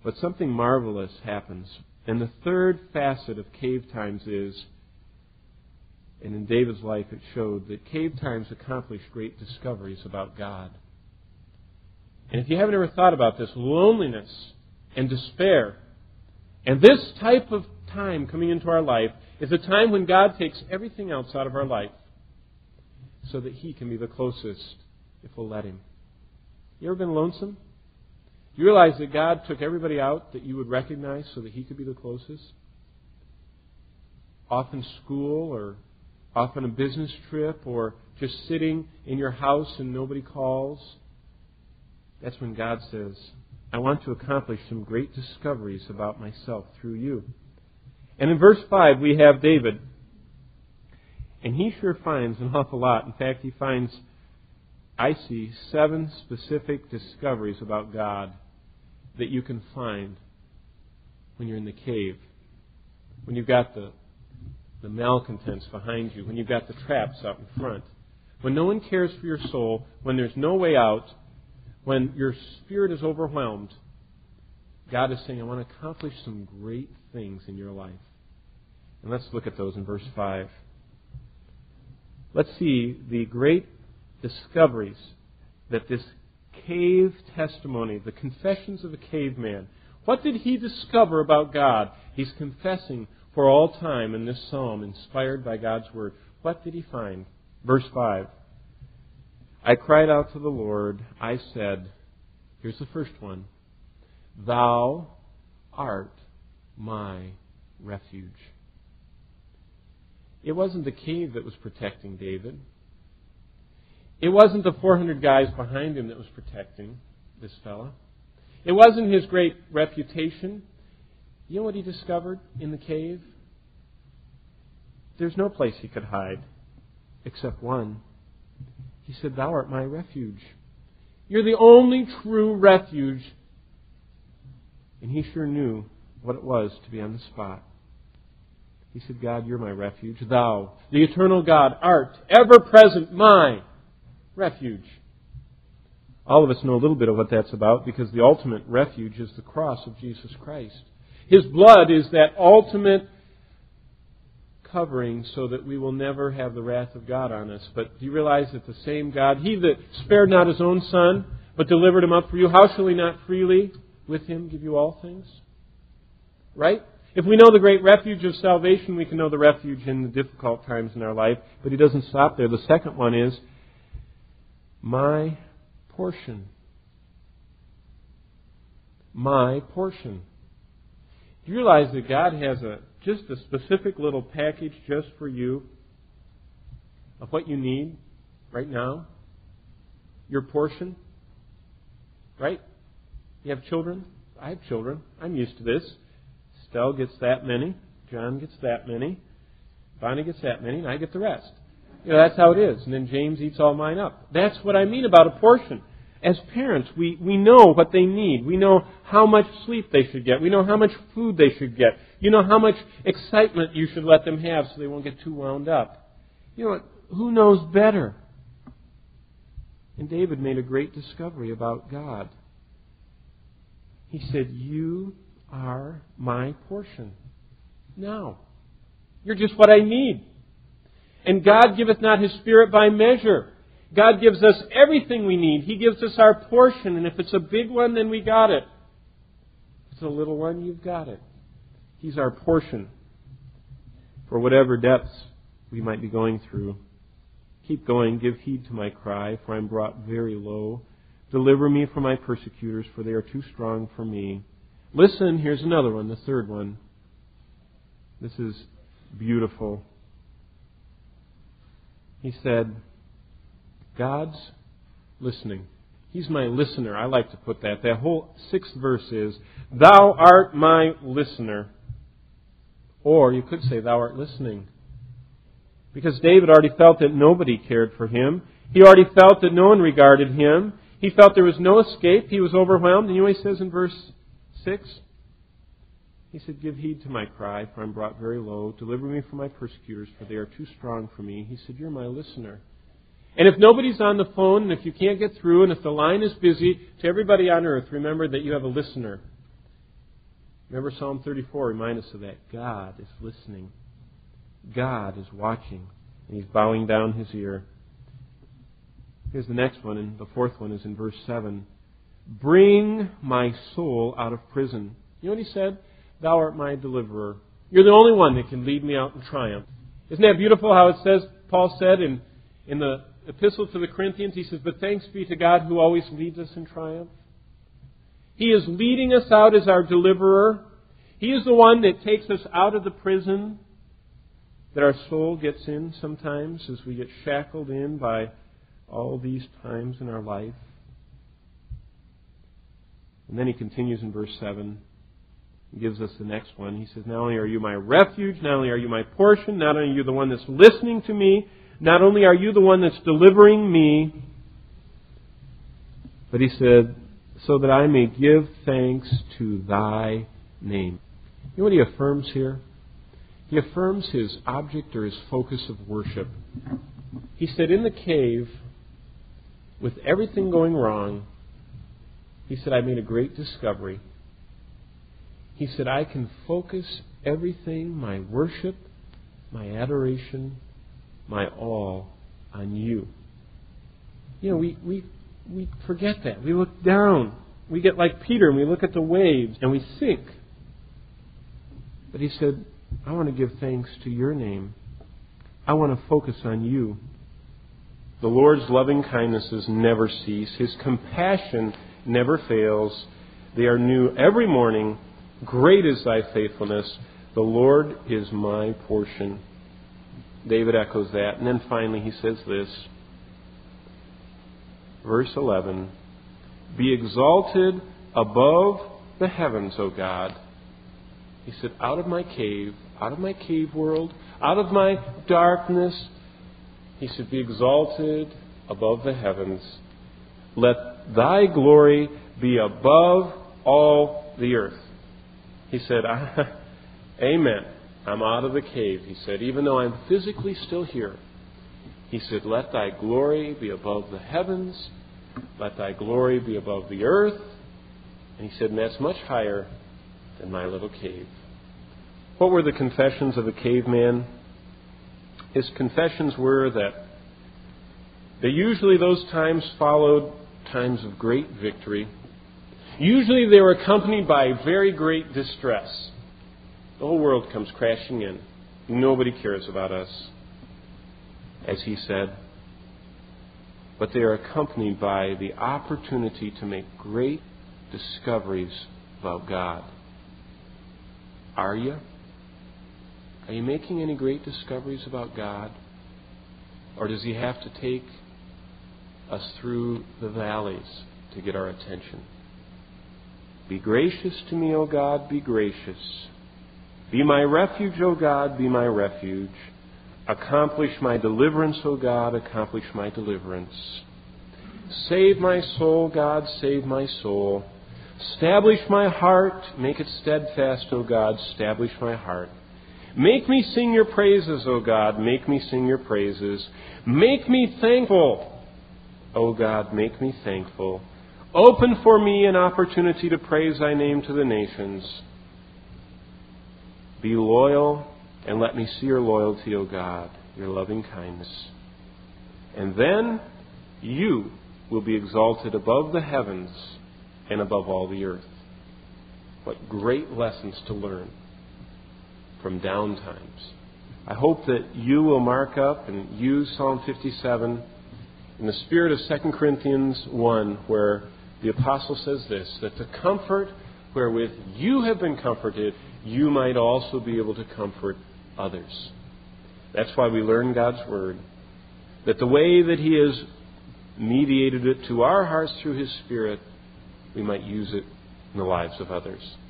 But something marvelous happens. And the third facet of cave times is, and in David's life it showed, that cave times accomplish great discoveries about God. And if you haven't ever thought about this, loneliness and despair, and this type of time coming into our life is a time when God takes everything else out of our life so that He can be the closest if we'll let Him. You ever been lonesome? You realize that God took everybody out that you would recognize so that He could be the closest? Off in school, or off on a business trip, or just sitting in your house and nobody calls. That's when God says, I want to accomplish some great discoveries about myself through you. And in verse 5 we have David. And he sure finds an awful lot. In fact, he finds, I see, 7 specific discoveries about God that you can find when you're in the cave. When you've got the malcontents behind you. When you've got the traps out in front. When no one cares for your soul. When there's no way out. When your spirit is overwhelmed. God is saying, I want to accomplish some great things in your life. And let's look at those in verse 5. Let's see the great discoveries that this cave testimony, the confessions of a caveman, what did he discover about God? He's confessing for all time in this psalm, inspired by God's Word. What did he find? Verse 5. I cried out to the Lord. I said, here's the first one, Thou art my refuge. It wasn't the cave that was protecting David. It wasn't the 400 guys behind him that was protecting this fella. It wasn't his great reputation. You know what he discovered in the cave? There's no place he could hide except one. He said, Thou art my refuge. You're the only true refuge. And he sure knew what it was to be on the spot. He said, God, you're my refuge. Thou, the eternal God, art ever present my refuge. All of us know a little bit of what that's about because the ultimate refuge is the cross of Jesus Christ. His blood is that ultimate covering so that we will never have the wrath of God on us. But do you realize that the same God, He that spared not His own Son, but delivered Him up for you, how shall He not freely with Him give you all things? Right? If we know the great refuge of salvation, we can know the refuge in the difficult times in our life. But He doesn't stop there. The second one is, my portion. My portion. Do you realize that God has just a specific little package just for you of what you need right now? Your portion? Right? You have children? I have children. I'm used to this. Estelle gets that many. John gets that many. Bonnie gets that many. And I get the rest. You know, that's how it is. And then James eats all mine up. That's what I mean about a portion. As parents, we know what they need. We know how much sleep they should get. We know how much food they should get. You know how much excitement you should let them have so they won't get too wound up. You know what? Who knows better? And David made a great discovery about God. He said, You are my portion. Now, you're just what I need. And God giveth not His Spirit by measure. God gives us everything we need. He gives us our portion. And if it's a big one, then we got it. If it's a little one, you've got it. He's our portion for whatever depths we might be going through. Keep going. Give heed to my cry, for I am brought very low. Deliver me from my persecutors, for they are too strong for me. Listen, here's another one, the third one. This is beautiful. He said, God's listening. He's my listener. I like to put that. That whole 6th verse is, Thou art my listener. Or you could say, Thou art listening. Because David already felt that nobody cared for him. He already felt that no one regarded him. He felt there was no escape. He was overwhelmed. And you know what he says in verse 6? He said, Give heed to my cry, for I am brought very low. Deliver me from my persecutors, for they are too strong for me. He said, You're my listener. And if nobody's on the phone, and if you can't get through, and if the line is busy, to everybody on earth, remember that you have a listener. Remember Psalm 34 reminds us of that. God is listening. God is watching. And He's bowing down His ear. Here's the next one, and the fourth one is in verse 7. Bring my soul out of prison. You know what He said? Thou art my deliverer. You're the only one that can lead me out in triumph. Isn't that beautiful how it says, Paul said in the epistle to the Corinthians, he says, but thanks be to God who always leads us in triumph. He is leading us out as our deliverer. He is the one that takes us out of the prison that our soul gets in sometimes as we get shackled in by all these times in our life. And then he continues in verse 7. He gives us the next one. He says, not only are you my refuge, not only are you my portion, not only are you the one that's listening to me, not only are you the one that's delivering me, but he said, so that I may give thanks to thy name. You know what he affirms here? He affirms his object or his focus of worship. He said, in the cave, with everything going wrong, he said, I made a great discovery. He said, I can focus everything, my worship, my adoration, my all, on you. You know, we forget that. We look down. We get like Peter and we look at the waves and we sink. But he said, I want to give thanks to your name. I want to focus on you. The Lord's loving kindnesses never cease. His compassion never fails. They are new every morning. Great is thy faithfulness. The Lord is my portion. David echoes that. And then finally he says this. Verse 11. Be exalted above the heavens, O God. He said, out of my cave world, out of my darkness, he said, be exalted above the heavens. Let thy glory be above all the earth. He said, amen. I'm out of the cave, he said, even though I'm physically still here. He said, let thy glory be above the heavens. Let thy glory be above the earth. And he said, and that's much higher than my little cave. What were the confessions of the caveman? His confessions were that usually those times followed times of great victory. Usually they were accompanied by very great distress. The whole world comes crashing in. Nobody cares about us, as he said. But they are accompanied by the opportunity to make great discoveries about God. Are you? Are you making any great discoveries about God? Or does He have to take us through the valleys to get our attention? Be gracious to me, O God, be gracious. Be my refuge, O God, be my refuge. Accomplish my deliverance, O God, accomplish my deliverance. Save my soul, God, save my soul. Establish my heart, make it steadfast, O God, establish my heart. Make me sing your praises, O God, make me sing your praises. Make me thankful, O God, make me thankful. Open for me an opportunity to praise thy name to the nations. Be loyal and let me see your loyalty, O God, your loving kindness. And then you will be exalted above the heavens and above all the earth. What great lessons to learn from down times. I hope that you will mark up and use Psalm 57 in the spirit of 2 Corinthians 1, where the apostle says this, that the comfort wherewith you have been comforted, you might also be able to comfort others. That's why we learn God's Word. That the way that He has mediated it to our hearts through His Spirit, we might use it in the lives of others.